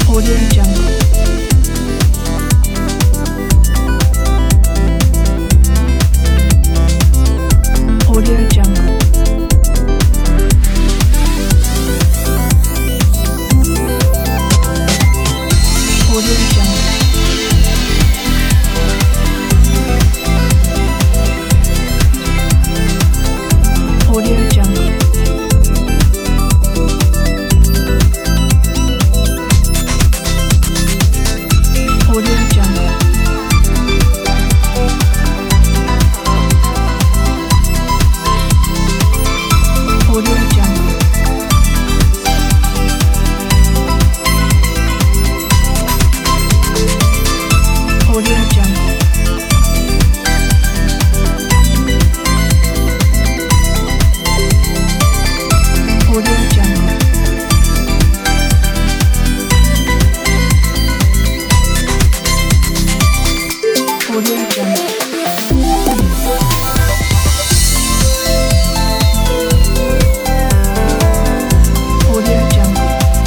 Audio Jungle. Audio Jungle. Audio Jungle. Audio Jungle. Audio Jungle. Audio Jungle. Audio Jungle. Audio Jungle. Audio Jungle. Audio Jungle.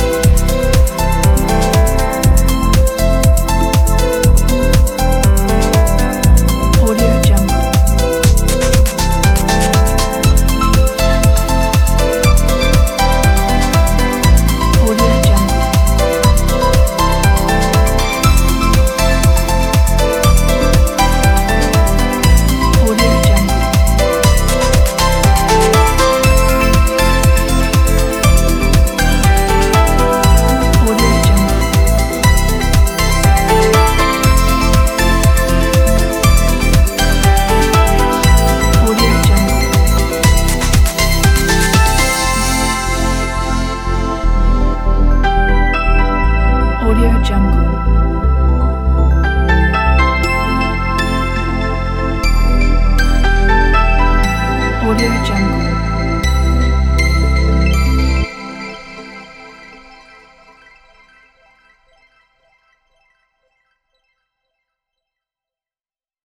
Audio Jungle. Audio Jungle. Audio Jungle. Audio Jungle. Audio Jungle. Audio Jungle. Audio Jungle.